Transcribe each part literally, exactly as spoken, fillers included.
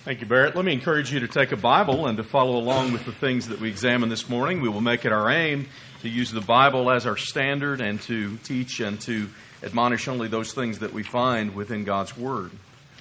Thank you, Barrett. Let me encourage you to take a Bible and to follow along with the things that we examine this morning. We will make it our aim to use the Bible as our standard and to teach and to admonish only those things that we find within God's Word.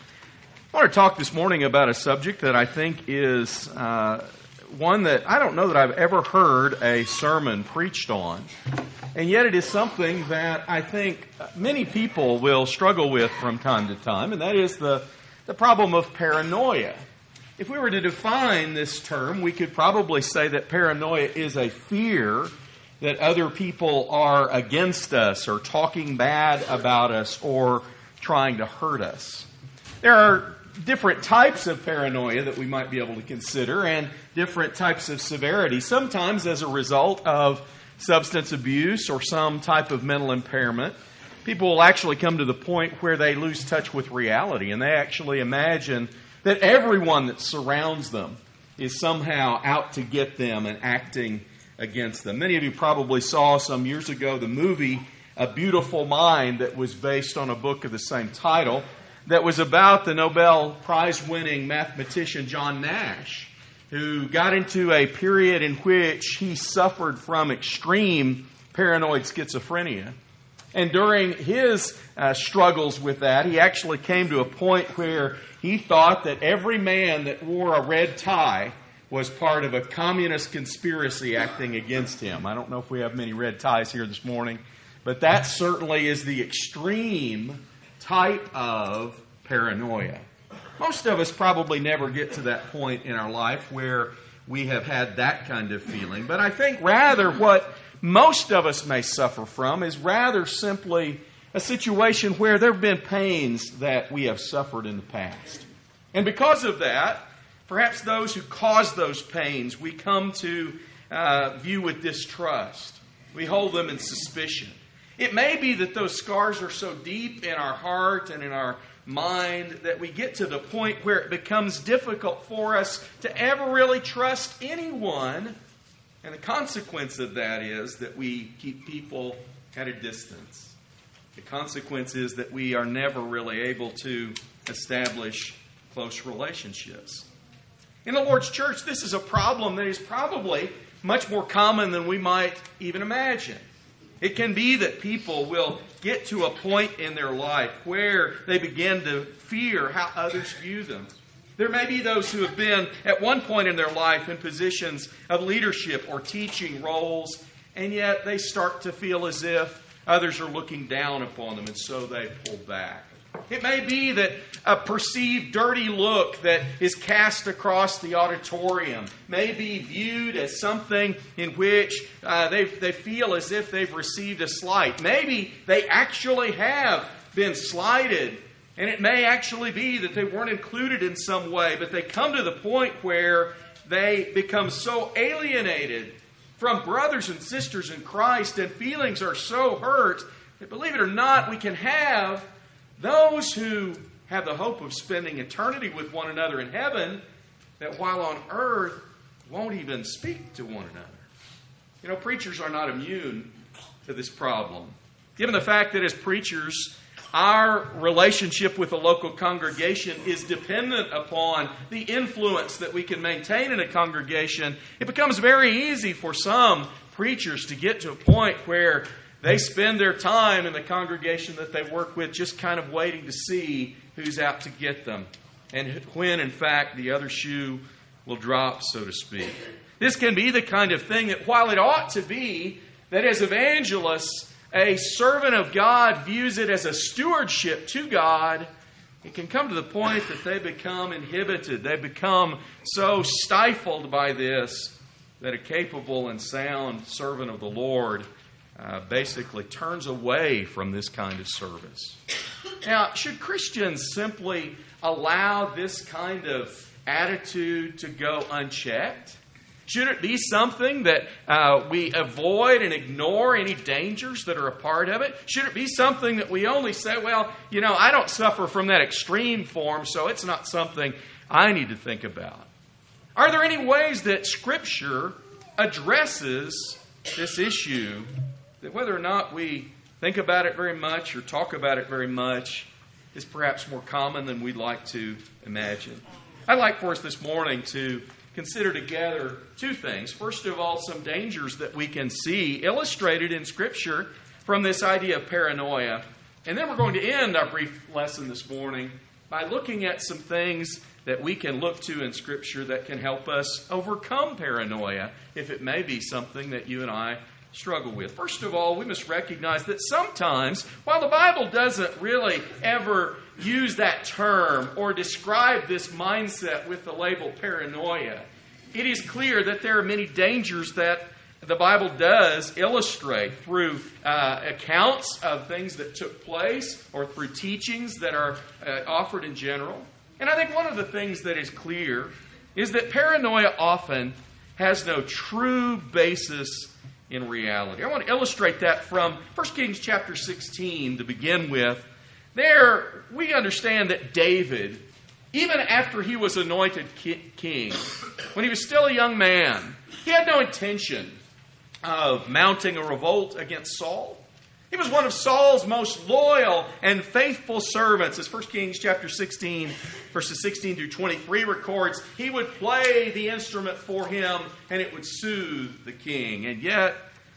I want to talk this morning about a subject that I think is uh, one that I don't know that I've ever heard a sermon preached on. And yet it is something that I think many people will struggle with from time to time, and that is the The problem of paranoia. If we were to define this term, we could probably say that paranoia is a fear that other people are against us or talking bad about us or trying to hurt us. There are different types of paranoia that we might be able to consider and different types of severity, sometimes as a result of substance abuse or some type of mental impairment. People will actually come to the point where they lose touch with reality and they actually imagine that everyone that surrounds them is somehow out to get them and acting against them. Many of you probably saw some years ago the movie A Beautiful Mind that was based on a book of the same title that was about the Nobel Prize-winning mathematician John Nash, who got into a period in which he suffered from extreme paranoid schizophrenia. And during his uh, struggles with that, he actually came to a point where he thought that every man that wore a red tie was part of a communist conspiracy acting against him. I don't know if we have many red ties here this morning, but that certainly is the extreme type of paranoia. Most of us probably never get to that point in our life where we have had that kind of feeling. But I think rather what most of us may suffer from is rather simply a situation where there have been pains that we have suffered in the past. And because of that, perhaps those who cause those pains we come to uh, view with distrust. We hold them in suspicion. It may be that those scars are so deep in our heart and in our mind that we get to the point where it becomes difficult for us to ever really trust anyone. And the consequence of that is that we keep people at a distance. The consequence is that we are never really able to establish close relationships. In the Lord's church, this is a problem that is probably much more common than we might even imagine. It can be that people will get to a point in their life where they begin to fear how others view them. There may be those who have been at one point in their life in positions of leadership or teaching roles, and yet they start to feel as if others are looking down upon them, and so they pull back. It may be that a perceived dirty look that is cast across the auditorium may be viewed as something in which uh, they they feel as if they've received a slight. Maybe they actually have been slighted. And it may actually be that they weren't included in some way, but they come to the point where they become so alienated from brothers and sisters in Christ and feelings are so hurt that, believe it or not, we can have those who have the hope of spending eternity with one another in heaven that while on earth won't even speak to one another. You know, preachers are not immune to this problem. Given the fact that as preachers, our relationship with a local congregation is dependent upon the influence that we can maintain in a congregation, it becomes very easy for some preachers to get to a point where they spend their time in the congregation that they work with just kind of waiting to see who's out to get them and when, in fact, the other shoe will drop, so to speak. This can be the kind of thing that while it ought to be that as evangelists, a servant of God views it as a stewardship to God, it can come to the point that they become inhibited. They become so stifled by this that a capable and sound servant of the Lord uh, basically turns away from this kind of service. Now, should Christians simply allow this kind of attitude to go unchecked? Should it be something that uh, we avoid and ignore any dangers that are a part of it? Should it be something that we only say, well, you know, I don't suffer from that extreme form, so it's not something I need to think about? Are there any ways that Scripture addresses this issue that whether or not we think about it very much or talk about it very much is perhaps more common than we'd like to imagine? I'd like for us this morning to consider together two things. First of all, some dangers that we can see illustrated in Scripture from this idea of paranoia. And then we're going to end our brief lesson this morning by looking at some things that we can look to in Scripture that can help us overcome paranoia, if it may be something that you and I struggle with. First of all, we must recognize that sometimes, while the Bible doesn't really ever use that term or describe this mindset with the label paranoia, it is clear that there are many dangers that the Bible does illustrate through uh, accounts of things that took place or through teachings that are uh, offered in general. And I think one of the things that is clear is that paranoia often has no true basis in reality. I want to illustrate that from First Kings chapter sixteen to begin with. There, we understand that David, even after he was anointed king, when he was still a young man, he had no intention of mounting a revolt against Saul. He was one of Saul's most loyal and faithful servants. As First Kings chapter sixteen, verses sixteen through twenty-three records, he would play the instrument for him and it would soothe the king. And yet,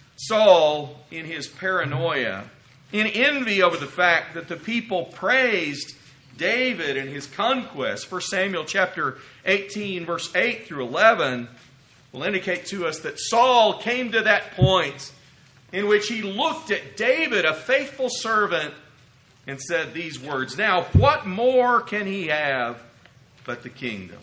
Saul, in his paranoia, in envy over the fact that the people praised David and his conquest, First Samuel chapter eighteen, verse eight through eleven, will indicate to us that Saul came to that point in which he looked at David, a faithful servant, and said these words, "Now, what more can he have but the kingdom?"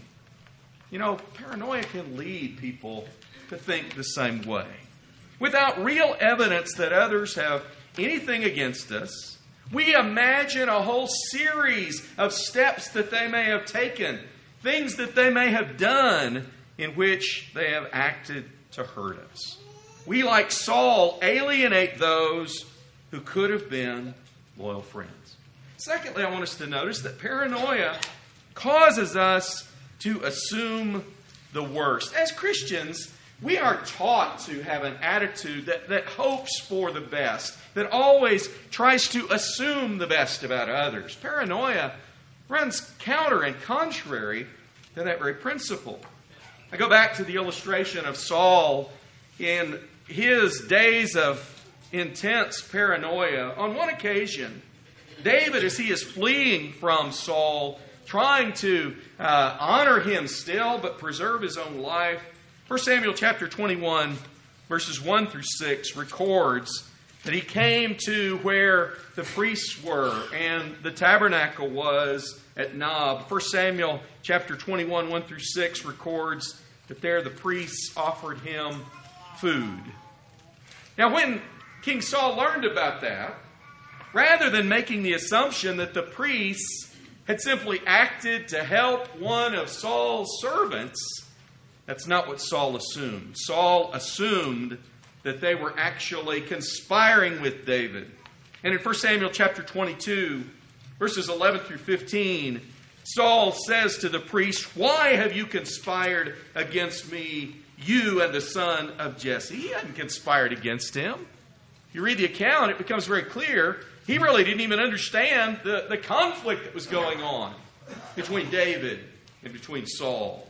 You know, paranoia can lead people to think the same way. Without real evidence that others have anything against us, we imagine a whole series of steps that they may have taken, things that they may have done in which they have acted to hurt us. We, like Saul, alienate those who could have been loyal friends. Secondly, I want us to notice that paranoia causes us to assume the worst. As Christians, we are taught to have an attitude that, that hopes for the best, that always tries to assume the best about others. Paranoia runs counter and contrary to that very principle. I go back to the illustration of Saul in his days of intense paranoia. On one occasion, David, as he is fleeing from Saul, trying to uh, honor him still, but preserve his own life, First Samuel chapter twenty-one, verses one through six, records that he came to where the priests were and the tabernacle was at Nob. First Samuel chapter twenty-one, one through six records that there the priests offered him food. Now, when King Saul learned about that, rather than making the assumption that the priests had simply acted to help one of Saul's servants, that's not what Saul assumed. Saul assumed that they were actually conspiring with David. And in First Samuel chapter twenty-two, verses eleven through fifteen, Saul says to the priest, "Why have you conspired against me, you and the son of Jesse?" He hadn't conspired against him. If you read the account, it becomes very clear he really didn't even understand the, the conflict that was going on between David and between Saul.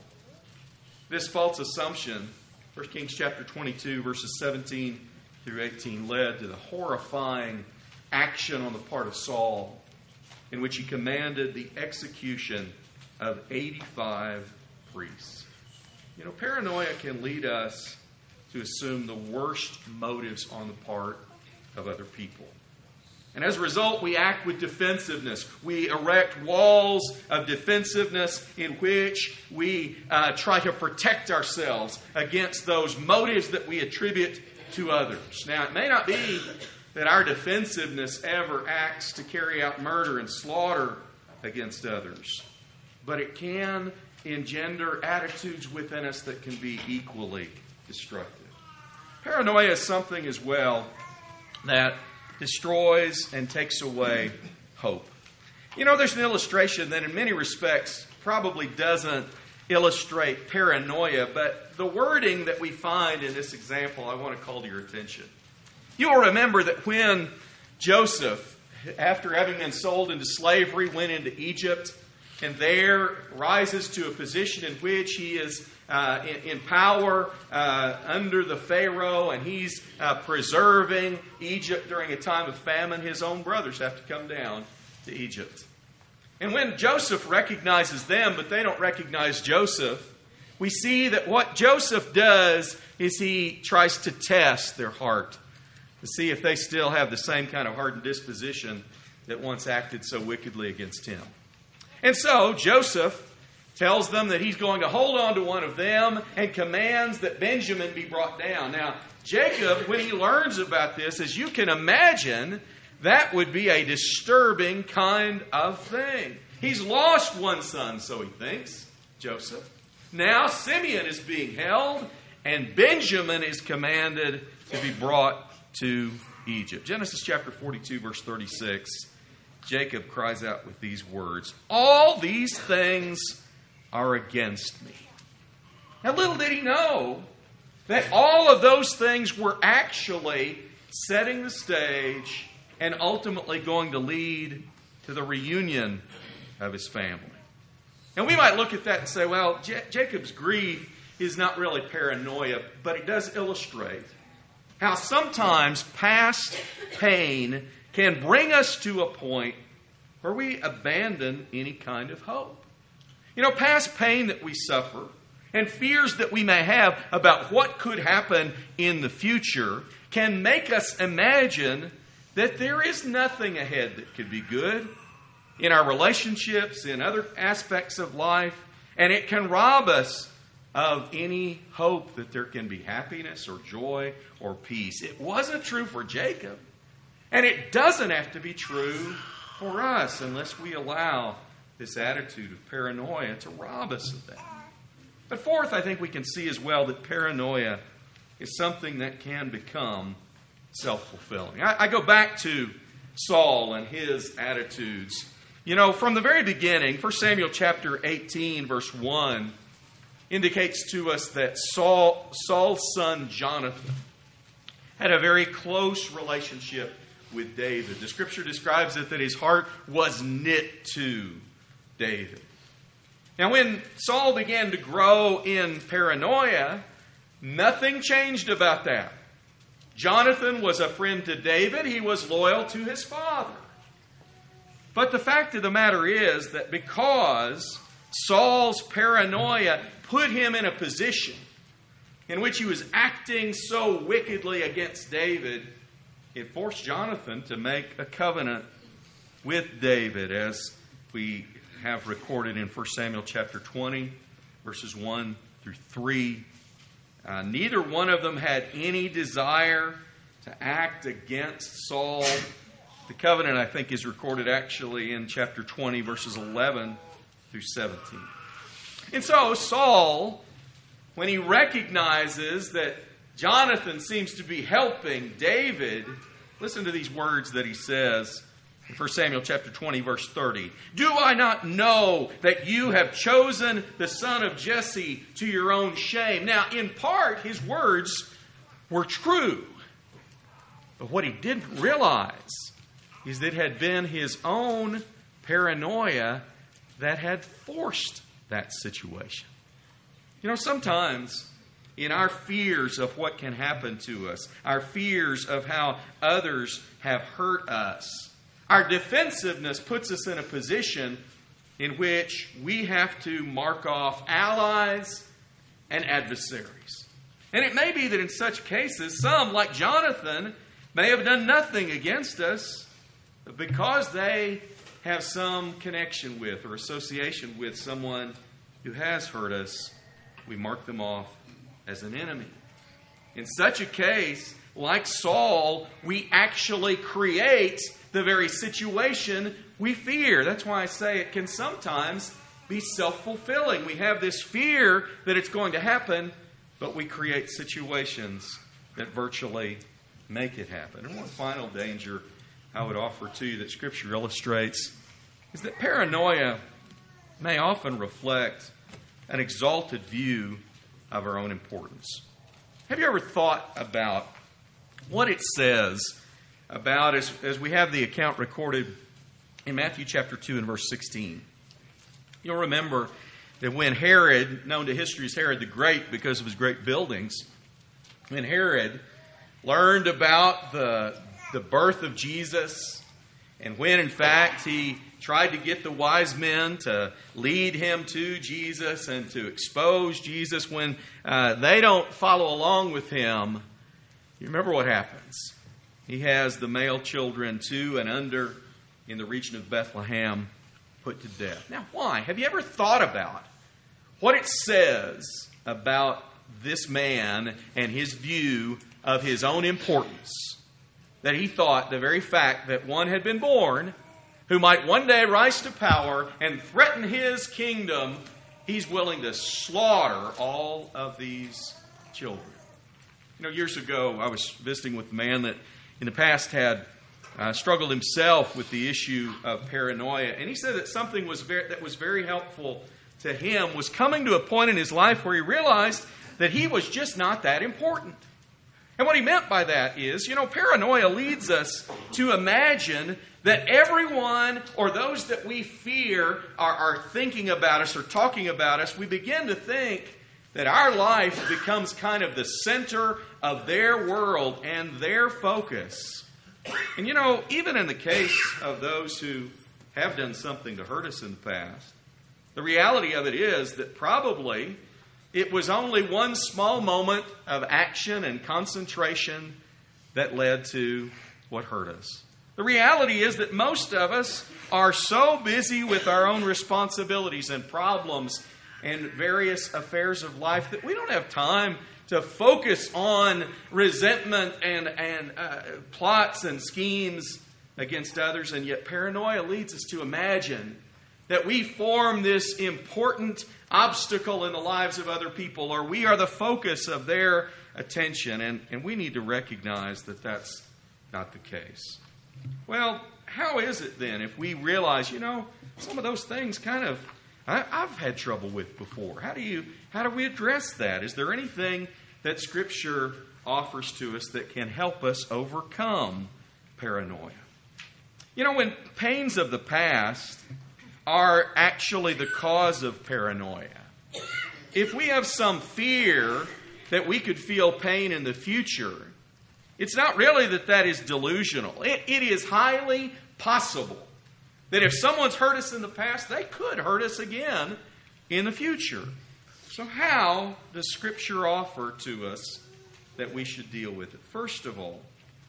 This false assumption, First Kings chapter twenty-two, verses seventeen through eighteen, led to the horrifying action on the part of Saul, in which he commanded the execution of eighty-five priests. You know, paranoia can lead us to assume the worst motives on the part of other people. And as a result, we act with defensiveness. We erect walls of defensiveness in which we uh, try to protect ourselves against those motives that we attribute to others. Now, it may not be that our defensiveness ever acts to carry out murder and slaughter against others, but it can engender attitudes within us that can be equally destructive. Paranoia is something as well that destroys and takes away hope. You know, there's an illustration that in many respects probably doesn't illustrate paranoia, but the wording that we find in this example I want to call to your attention. You will remember that when Joseph, after having been sold into slavery, went into Egypt, and there rises to a position in which he is uh, in, in power uh, under the Pharaoh, and he's uh, preserving Egypt during a time of famine. His own brothers have to come down to Egypt. And when Joseph recognizes them, but they don't recognize Joseph, we see that what Joseph does is he tries to test their heart to see if they still have the same kind of hardened disposition that once acted so wickedly against him. And so Joseph tells them that he's going to hold on to one of them and commands that Benjamin be brought down. Now, Jacob, when he learns about this, as you can imagine, that would be a disturbing kind of thing. He's lost one son, so he thinks, Joseph. Now Simeon is being held, and Benjamin is commanded to be brought to Egypt. Genesis chapter forty-two, verse thirty-six. Jacob cries out with these words, "All these things are against me." Now, little did he know that all of those things were actually setting the stage and ultimately going to lead to the reunion of his family. And we might look at that and say, well, J- Jacob's grief is not really paranoia, but it does illustrate how sometimes past pain can bring us to a point where we abandon any kind of hope. You know, past pain that we suffer and fears that we may have about what could happen in the future can make us imagine that there is nothing ahead that could be good in our relationships, in other aspects of life, and it can rob us of any hope that there can be happiness or joy or peace. It wasn't true for Jacob, and it doesn't have to be true for us unless we allow this attitude of paranoia to rob us of that. But fourth, I think we can see as well that paranoia is something that can become self-fulfilling. I, I go back to Saul and his attitudes. You know, from the very beginning, First Samuel chapter eighteen, verse one, indicates to us that Saul, Saul's son Jonathan had a very close relationship with David. The Scripture describes it that his heart was knit to David. Now, when Saul began to grow in paranoia, nothing changed about that. Jonathan was a friend to David. He was loyal to his father. But the fact of the matter is that because Saul's paranoia put him in a position in which he was acting so wickedly against David, it forced Jonathan to make a covenant with David, as we have recorded in First Samuel chapter twenty, verses one through three. Uh, neither one of them had any desire to act against Saul. The covenant, I think, is recorded actually in chapter twenty, verses eleven through seventeen. And so Saul, when he recognizes that Jonathan seems to be helping David, listen to these words that he says in First Samuel chapter twenty, verse thirty. "Do I not know that you have chosen the son of Jesse to your own shame?" Now, in part, his words were true. But what he didn't realize is that it had been his own paranoia that had forced that situation. You know, sometimes in our fears of what can happen to us, our fears of how others have hurt us, our defensiveness puts us in a position in which we have to mark off allies and adversaries. And it may be that in such cases, some, like Jonathan, may have done nothing against us, but because they have some connection with or association with someone who has hurt us, we mark them off as an enemy. In such a case, like Saul, we actually create the very situation we fear. That's why I say it can sometimes be self-fulfilling. We have this fear that it's going to happen, but we create situations that virtually make it happen. And one final danger I would offer to you that Scripture illustrates is that paranoia may often reflect an exalted view of our own importance. Have you ever thought about what it says about, as, as we have the account recorded in Matthew chapter two and verse sixteen, You'll remember that when Herod, known to history as Herod the Great because of his great buildings, when Herod learned about the, the birth of Jesus, and when in fact he tried to get the wise men to lead him to Jesus and to expose Jesus, when uh, they don't follow along with him, you remember what happens. He has the male children two and under in the region of Bethlehem put to death. Now, why? Have you ever thought about what it says about this man and his view of his own importance? That he thought the very fact that one had been born who might one day rise to power and threaten his kingdom, he's willing to slaughter all of these children. You know, years ago, I was visiting with a man that in the past had uh, struggled himself with the issue of paranoia. And he said that something was very, that was very helpful to him was coming to a point in his life where he realized that he was just not that important. And what he meant by that is, you know, paranoia leads us to imagine that everyone or those that we fear are, are thinking about us or talking about us. We begin to think that our life becomes kind of the center of their world and their focus. And you know, even in the case of those who have done something to hurt us in the past, the reality of it is that probably it was only one small moment of action and concentration that led to what hurt us. The reality is that most of us are so busy with our own responsibilities and problems and various affairs of life that we don't have time to focus on resentment and, and uh, plots and schemes against others. And yet paranoia leads us to imagine that we form this important obstacle in the lives of other people, or we are the focus of their attention. And, and we need to recognize that that's not the case. Well, how is it then if we realize, you know, some of those things kind of I, I've had trouble with before. How do you how do we address that? Is there anything that Scripture offers to us that can help us overcome paranoia? You know, when pains of the past are actually the cause of paranoia, if we have some fear that we could feel pain in the future, it's not really that that is delusional. It, it is highly possible that if someone's hurt us in the past, they could hurt us again in the future. So how does Scripture offer to us that we should deal with it? First of all,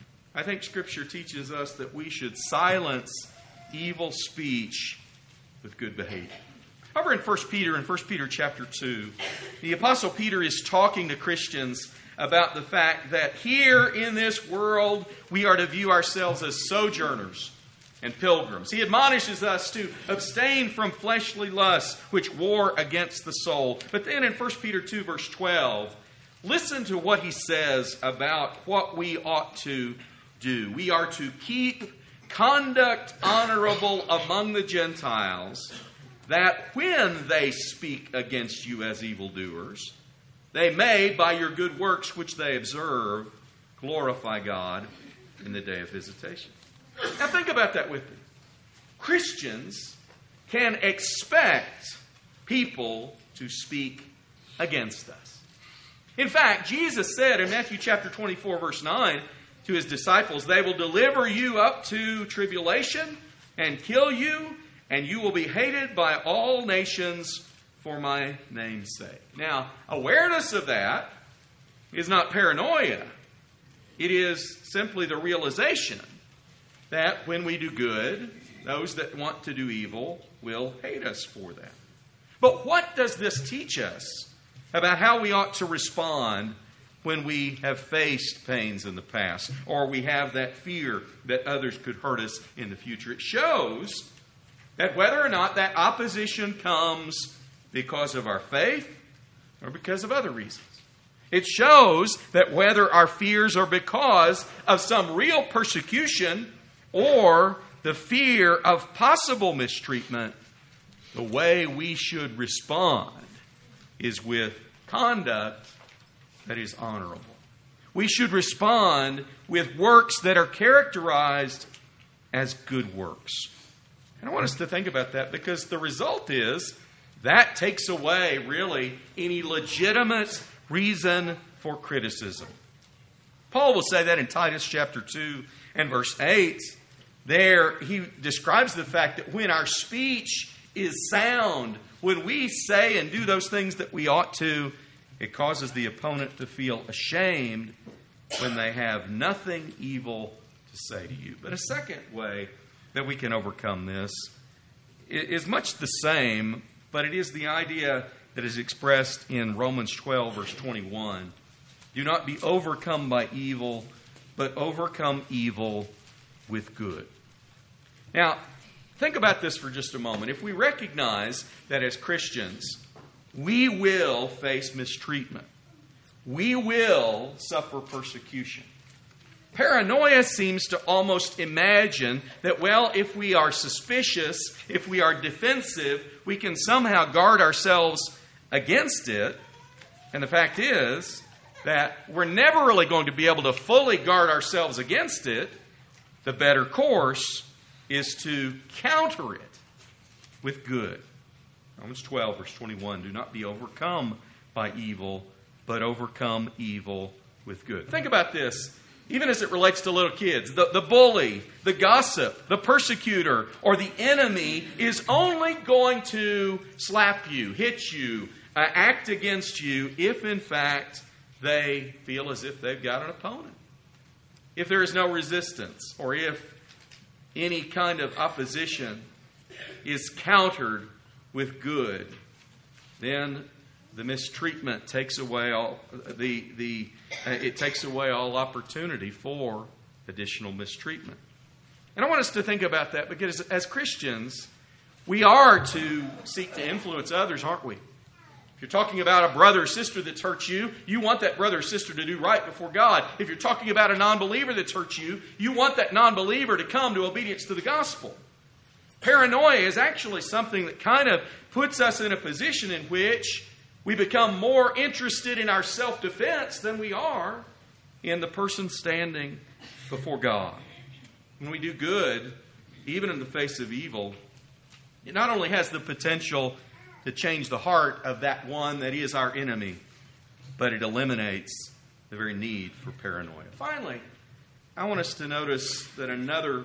I think Scripture teaches us that we should silence evil speech with good behavior. Over in First Peter, in First Peter chapter two, the Apostle Peter is talking to Christians about the fact that here in this world we are to view ourselves as sojourners and pilgrims. He admonishes us to abstain from fleshly lusts which war against the soul. But then in First Peter two verse twelve, listen to what he says about what we ought to do. We are to keep conduct honorable among the Gentiles, that when they speak against you as evildoers, they may, by your good works which they observe, glorify God in the day of visitation. Now think about that with me. Christians can expect people to speak against us. In fact, Jesus said in Matthew chapter twenty-four, verse nine, to his disciples, they will deliver you up to tribulation and kill you, and you will be hated by all nations for my name's sake. Now, awareness of that is not paranoia. It is simply the realization that when we do good, those that want to do evil will hate us for that. But what does this teach us about how we ought to respond when we have faced pains in the past, or we have that fear that others could hurt us in the future? It shows that whether or not that opposition comes because of our faith or because of other reasons, it shows that whether our fears are because of some real persecution or the fear of possible mistreatment, the way we should respond is with conduct that is honorable. We should respond with works that are characterized as good works. And I want us to think about that, because the result is That takes away, really, any legitimate reason for criticism. Paul will say that in Titus chapter two and verse eight. There, he describes the fact that when our speech is sound, when we say and do those things that we ought to, it causes the opponent to feel ashamed when they have nothing evil to say to you. But a second way that we can overcome this is much the same, but it is the idea that is expressed in Romans twelve, verse twenty-one. Do not be overcome by evil, but overcome evil with good. Now, think about this for just a moment. If we recognize that as Christians, we will face mistreatment, we will suffer persecution. Paranoia seems to almost imagine that, well, if we are suspicious, if we are defensive, we can somehow guard ourselves against it. And the fact is that we're never really going to be able to fully guard ourselves against it. The better course is to counter it with good. Romans twelve, verse twenty-one, do not be overcome by evil, but overcome evil with good. Think about this, even as it relates to little kids. The, the bully, the gossip, the persecutor, or the enemy is only going to slap you, hit you, uh, act against you if, in fact, they feel as if they've got an opponent. If there is no resistance, or if any kind of opposition is countered with good, then the mistreatment takes away all the the uh, it takes away all opportunity for additional mistreatment. And I want us to think about that because as Christians, we are to seek to influence others, aren't we? If you're talking about a brother or sister that's hurt you, you want that brother or sister to do right before God. If you're talking about a non-believer that's hurt you, you want that non-believer to come to obedience to the gospel. Paranoia is actually something that kind of puts us in a position in which we become more interested in our self-defense than we are in the person standing before God. When we do good, even in the face of evil, it not only has the potential to change the heart of that one that is our enemy, but it eliminates the very need for paranoia. Finally, I want us to notice that another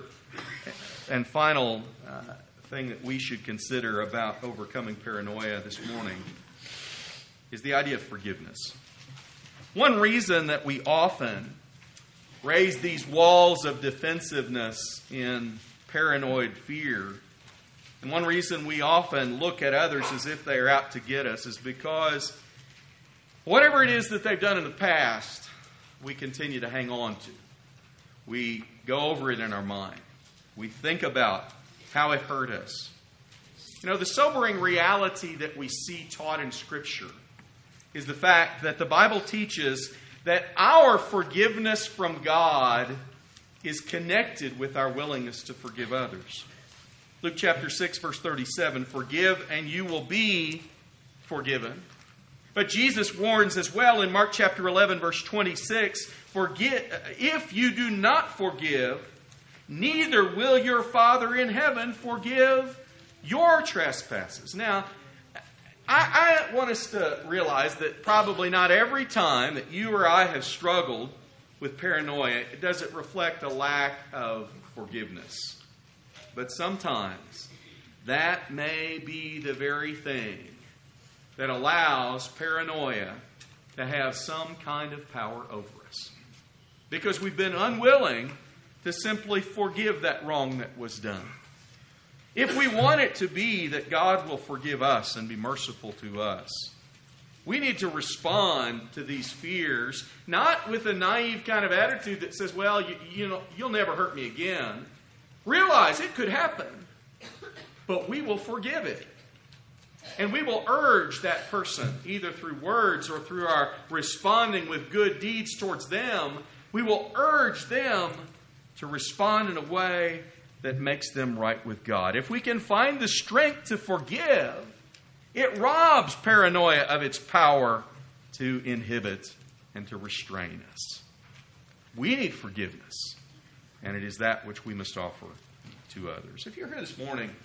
and final uh, thing that we should consider about overcoming paranoia this morning is the idea of forgiveness. One reason that we often raise these walls of defensiveness in paranoid fear, and one reason we often look at others as if they are out to get us, is because whatever it is that they've done in the past, we continue to hang on to. We go over it in our mind. We think about how it hurt us. You know, the sobering reality that we see taught in Scripture is the fact that the Bible teaches that our forgiveness from God is connected with our willingness to forgive others. Luke chapter six, verse thirty-seven, forgive and you will be forgiven. But Jesus warns as well in Mark chapter eleven, verse twenty-six, forgive, if you do not forgive, neither will your Father in heaven forgive your trespasses. Now, I, I want us to realize that probably not every time that you or I have struggled with paranoia, does it reflect a lack of forgiveness. But sometimes that may be the very thing that allows paranoia to have some kind of power over us. Because we've been unwilling to simply forgive that wrong that was done. If we want it to be that God will forgive us and be merciful to us, we need to respond to these fears, not with a naive kind of attitude that says, well, you, you know, you'll never hurt me again. Realize it could happen, but we will forgive it. And we will urge that person, either through words or through our responding with good deeds towards them, we will urge them to respond in a way that makes them right with God. If we can find the strength to forgive, it robs paranoia of its power to inhibit and to restrain us. We need forgiveness, and it is that which we must offer to others. If you're here this morning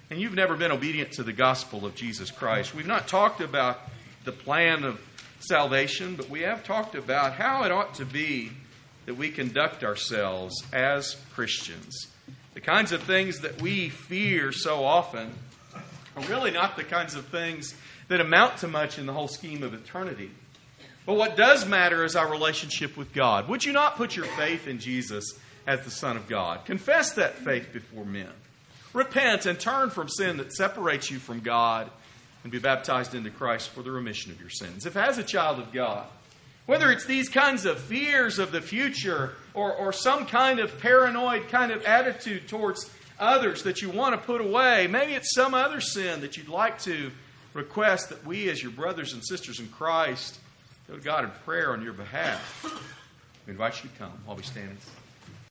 and you've never been obedient to the gospel of Jesus Christ. We've not talked about the plan of salvation, but we have talked about how it ought to be that we conduct ourselves as Christians. The kinds of things that we fear so often are really not the kinds of things that amount to much in the whole scheme of eternity. But what does matter is our relationship with God. Would you not put your faith in Jesus as the Son of God? Confess that faith before men. Repent and turn from sin that separates you from God, and be baptized into Christ for the remission of your sins. If as a child of God, whether it's these kinds of fears of the future or, or some kind of paranoid kind of attitude towards others that you want to put away, maybe it's some other sin that you'd like to request that we as your brothers and sisters in Christ go to God in prayer on your behalf. We invite you to come while we stand and sing.